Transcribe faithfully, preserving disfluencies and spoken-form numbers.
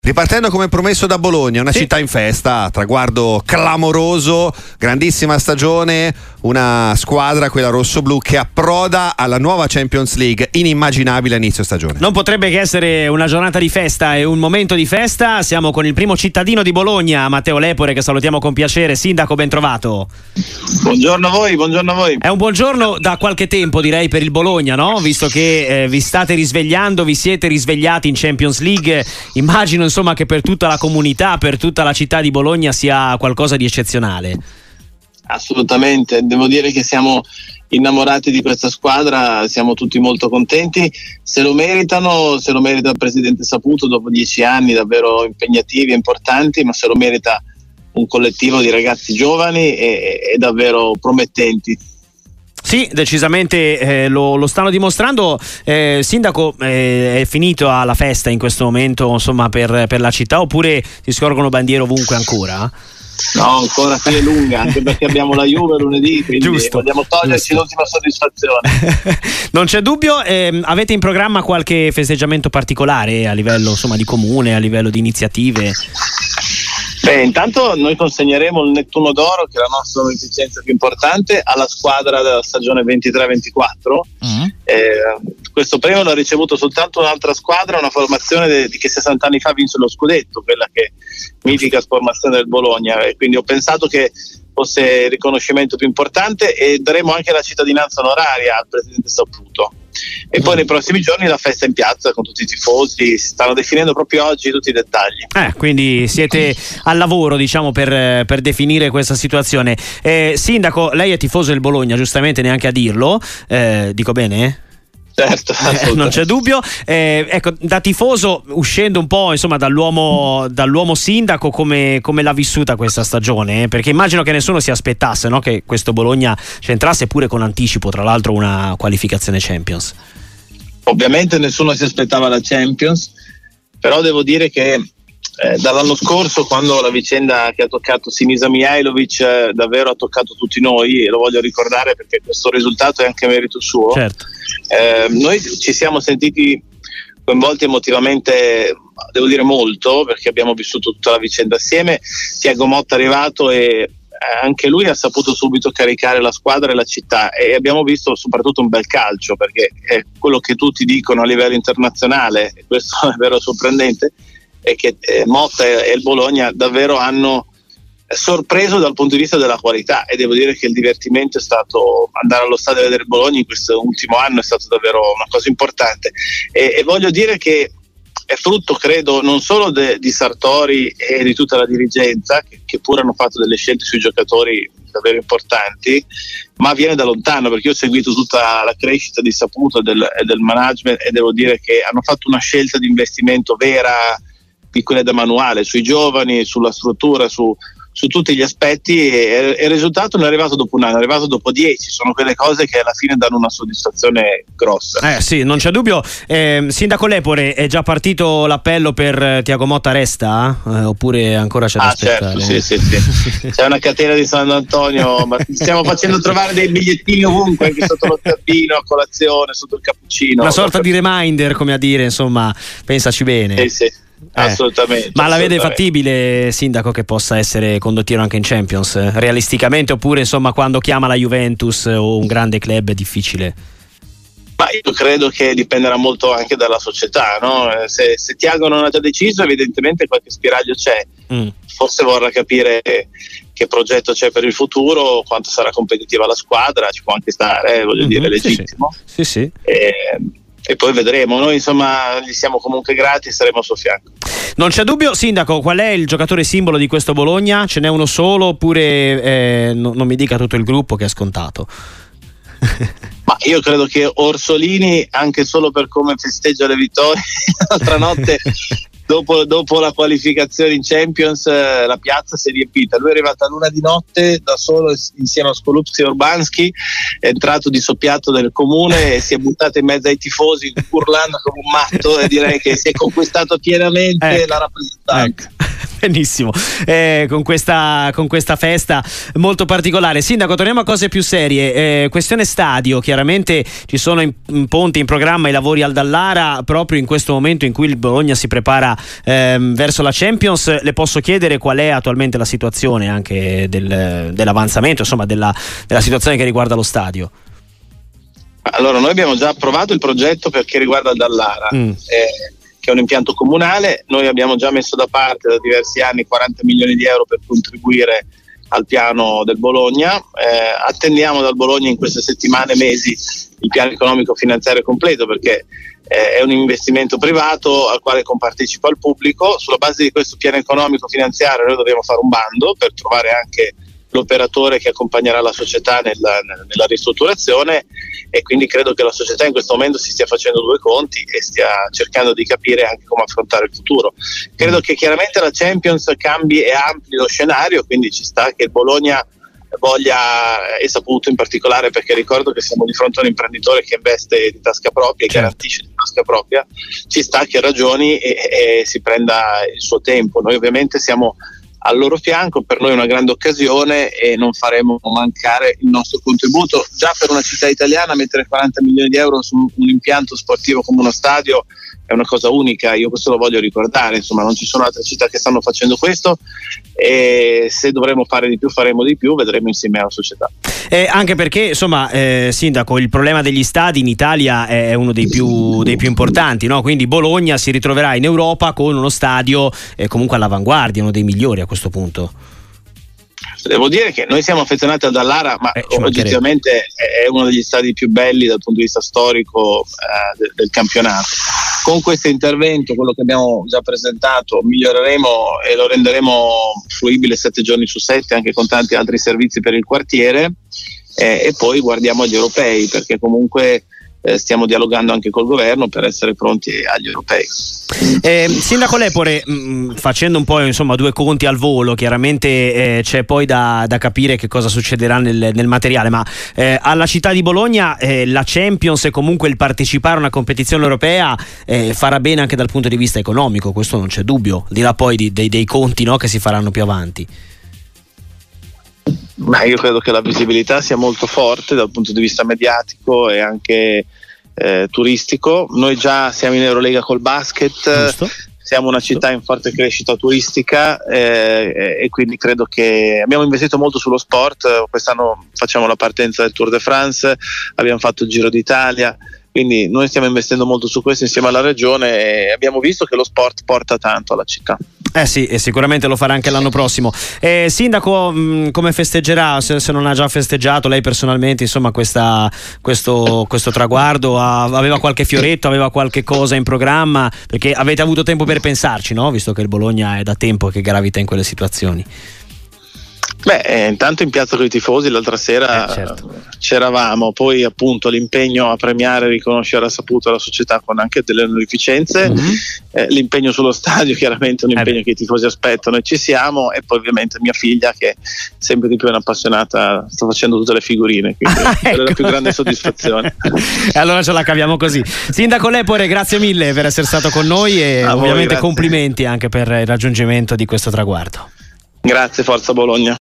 Ripartendo come promesso da Bologna, una sì. città in festa, traguardo clamoroso, grandissima stagione, una squadra, quella rossoblu, che approda alla nuova Champions League, inimmaginabile a inizio stagione. Non potrebbe che essere una giornata di festa e un momento di festa. Siamo con il primo cittadino di Bologna, Matteo Lepore, che salutiamo con piacere. Sindaco, ben trovato. Buongiorno a voi, buongiorno a voi. È un buongiorno da qualche tempo, direi, per il Bologna, no? Visto che eh, vi state risvegliando, vi siete risvegliati in Champions League. Immagino insomma che per tutta la comunità, per tutta la città di Bologna sia qualcosa di eccezionale. Assolutamente, devo dire che siamo innamorati di questa squadra, siamo tutti molto contenti, se lo meritano, se lo merita il presidente Saputo dopo dieci anni davvero impegnativi e importanti, ma se lo merita un collettivo di ragazzi giovani e, e davvero promettenti. Sì, decisamente eh, lo, lo stanno dimostrando. eh, Sindaco, eh, è finito la festa in questo momento, insomma, per, per la città, oppure si scorgono bandiere ovunque ancora? No, ancora qui è lunga, anche perché abbiamo la Juve lunedì, quindi giusto, vogliamo toglierci giusto. l'ultima soddisfazione. Non c'è dubbio. eh, avete in programma qualche festeggiamento particolare a livello, insomma, di comune, a livello di iniziative? Beh, intanto noi consegneremo il Nettuno d'Oro, che è la nostra onorificenza più importante, alla squadra della stagione ventitré ventiquattro. Mm. Eh, questo premio l'ha ricevuto soltanto un'altra squadra, una formazione de- di che sessanta anni fa vinse lo scudetto, quella che mitica formazione del Bologna, e quindi ho pensato che fosse il riconoscimento più importante, e daremo anche la cittadinanza onoraria al presidente Saputo. E poi nei prossimi giorni la festa in piazza con tutti i tifosi, si stanno definendo proprio oggi tutti i dettagli. Eh, quindi siete al lavoro, diciamo, per, per definire questa situazione. eh, Sindaco, lei è tifoso del Bologna, giustamente, neanche a dirlo, eh, dico bene? Certo, eh, non c'è dubbio. eh, ecco, da tifoso, uscendo un po', insomma, dall'uomo, dall'uomo sindaco, come, come l'ha vissuta questa stagione? Eh? Perché immagino che nessuno si aspettasse, no, che questo Bologna c'entrasse pure con anticipo, tra l'altro, una qualificazione Champions. Ovviamente nessuno si aspettava la Champions, però devo dire che eh, dall'anno scorso, quando la vicenda che ha toccato Sinisa Mihajlovic eh, davvero ha toccato tutti noi, e lo voglio ricordare perché questo risultato è anche merito suo. Certo. Eh, noi ci siamo sentiti coinvolti emotivamente, devo dire molto, perché abbiamo vissuto tutta la vicenda assieme. Thiago Motta è arrivato e anche lui ha saputo subito caricare la squadra e la città, e abbiamo visto soprattutto un bel calcio, perché è quello che tutti dicono a livello internazionale, e questo è vero sorprendente, è che eh, Motta e il Bologna davvero hanno sorpreso dal punto di vista della qualità, e devo dire che il divertimento è stato andare allo stadio a vedere il Bologna in questo ultimo anno, è stato davvero una cosa importante, e, e voglio dire che è frutto, credo, non solo de, di Sartori e di tutta la dirigenza, che, che pure hanno fatto delle scelte sui giocatori davvero importanti, ma viene da lontano, perché io ho seguito tutta la crescita di Saputo e del, e del management, e devo dire che hanno fatto una scelta di investimento vera, piccola da manuale, sui giovani, sulla struttura, su su tutti gli aspetti, e, e il risultato non è arrivato dopo un anno, è arrivato dopo dieci. Sono quelle cose che alla fine danno una soddisfazione grossa. Eh sì, non c'è dubbio. eh, Sindaco Lepore, è già partito l'appello per Thiago Motta, resta? Eh, oppure ancora c'è da ah, aspettare? Certo, sì, sì, sì. C'è una catena di San Antonio, ma stiamo facendo trovare dei bigliettini ovunque, anche sotto lo tappino, a colazione, sotto il cappuccino. Una sorta di reminder, come a dire, insomma, pensaci bene. Sì, sì. Eh. Assolutamente. Ma la vede assolutamente. fattibile, Sindaco, che possa essere condottiero anche in Champions, eh, realisticamente, oppure insomma quando chiama la Juventus o un grande club è difficile? Ma io credo che dipenderà molto anche dalla società, no? Se, se Thiago non ha già deciso, evidentemente qualche spiraglio c'è. Mm. Forse vorrà capire che progetto c'è per il futuro, quanto sarà competitiva la squadra, ci può anche stare, eh, voglio mm-hmm, dire, legittimo. Sì, sì. sì, sì. E, e poi vedremo. Noi insomma gli siamo comunque grati e saremo al suo fianco. Non c'è dubbio. Sindaco, qual è il giocatore simbolo di questo Bologna? Ce n'è uno solo, oppure eh, no, non mi dica tutto il gruppo, che è scontato? Ma io credo che Orsolini, anche solo per come festeggia le vittorie, l'altra notte dopo, dopo la qualificazione in Champions, eh, la piazza si è riempita. Lui è arrivato a luna di notte da solo insieme a Skolupski e Urbanski, è entrato di soppiatto nel comune e si è buttato in mezzo ai tifosi urlando come un matto, e direi che si è conquistato pienamente ecco, la rappresentanza. Ecco. benissimo, eh, con, questa, con questa festa molto particolare. Sindaco, torniamo a cose più serie. Eh, questione stadio, chiaramente ci sono in, in ponte in programma i lavori al Dallara proprio in questo momento in cui il Bologna si prepara ehm, verso la Champions. Le posso chiedere qual è attualmente la situazione anche del, dell'avanzamento, insomma della, della situazione che riguarda lo stadio? Allora, noi abbiamo già approvato il progetto perché riguarda il Dallara, mm. eh, che è un impianto comunale. Noi abbiamo già messo da parte da diversi anni quaranta milioni di euro per contribuire al piano del Bologna. Eh, attendiamo dal Bologna in queste settimane, mesi, il piano economico finanziario completo, perché eh, è un investimento privato al quale compartecipa il pubblico. Sulla base di questo piano economico finanziario noi dobbiamo fare un bando per trovare anche l'operatore che accompagnerà la società nella, nella ristrutturazione, e quindi credo che la società in questo momento si stia facendo due conti e stia cercando di capire anche come affrontare il futuro. Credo che chiaramente la Champions cambi e ampli lo scenario, quindi ci sta che il Bologna voglia, è saputo in particolare perché ricordo che siamo di fronte a un imprenditore che investe di tasca propria e certo. garantisce di tasca propria, ci sta che ragioni e, e si prenda il suo tempo. Noi ovviamente siamo al loro fianco, per noi è una grande occasione e non faremo mancare il nostro contributo. Già per una città italiana mettere quaranta milioni di euro su un impianto sportivo come uno stadio è una cosa unica, io questo lo voglio ricordare, insomma non ci sono altre città che stanno facendo questo, e se dovremo fare di più faremo di più, vedremo insieme alla società. Eh, anche perché insomma eh, Sindaco, il problema degli stadi in Italia è uno dei più, dei più importanti, no? Quindi Bologna si ritroverà in Europa con uno stadio eh, comunque all'avanguardia, uno dei migliori a questo punto. Devo dire che noi siamo affezionati al Dallara, ma eh, oggettivamente è uno degli stadi più belli dal punto di vista storico eh, del, del campionato. Con questo intervento, quello che abbiamo già presentato, miglioreremo e lo renderemo fruibile sette giorni su sette, anche con tanti altri servizi per il quartiere, eh, e poi guardiamo agli europei, perché comunque eh, stiamo dialogando anche col governo per essere pronti agli europei. Eh, Sindaco Lepore, mh, facendo un po' insomma due conti al volo, chiaramente eh, c'è poi da, da capire che cosa succederà nel, nel materiale, ma eh, alla città di Bologna eh, la Champions e comunque il partecipare a una competizione europea eh, farà bene anche dal punto di vista economico, questo non c'è dubbio, al di là poi di, dei, dei conti, no, che si faranno più avanti. Ma io credo che la visibilità sia molto forte dal punto di vista mediatico e anche eh, turistico. Noi già siamo in Eurolega col basket. Giusto. Siamo una città in forte crescita turistica eh, e quindi credo che abbiamo investito molto sullo sport. Quest'anno facciamo la partenza del Tour de France, abbiamo fatto il Giro d'Italia, quindi noi stiamo investendo molto su questo insieme alla regione e abbiamo visto che lo sport porta tanto alla città. Eh sì, e sicuramente lo farà anche l'anno prossimo. Eh, Sindaco, mh, come festeggerà, se, se non ha già festeggiato lei personalmente, insomma, questa, questo, questo traguardo? Ha, aveva qualche fioretto, aveva qualche cosa in programma? Perché avete avuto tempo per pensarci, no? Visto che il Bologna è da tempo che gravita in quelle situazioni. Beh, eh, intanto in piazza con i tifosi l'altra sera eh, certo. c'eravamo, poi appunto l'impegno a premiare e riconoscere a saputo la società con anche delle onorificenze, mm-hmm. eh, l'impegno sullo stadio chiaramente è un impegno eh che i tifosi aspettano e ci siamo, e poi ovviamente mia figlia che sempre di più è un'appassionata, sta facendo tutte le figurine, quindi ah, ecco. È la più grande soddisfazione. E allora ce la caviamo così. Sindaco Lepore, grazie mille per essere stato con noi e a ovviamente voi, complimenti anche per il raggiungimento di questo traguardo. Grazie, forza Bologna.